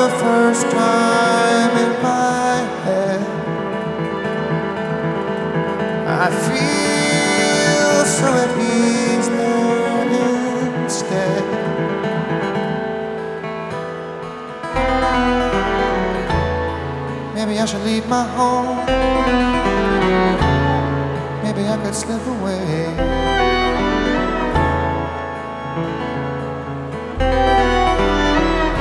the first time in my head. I feel so at ease there instead. Maybe I should leave my home. Maybe I could slip away.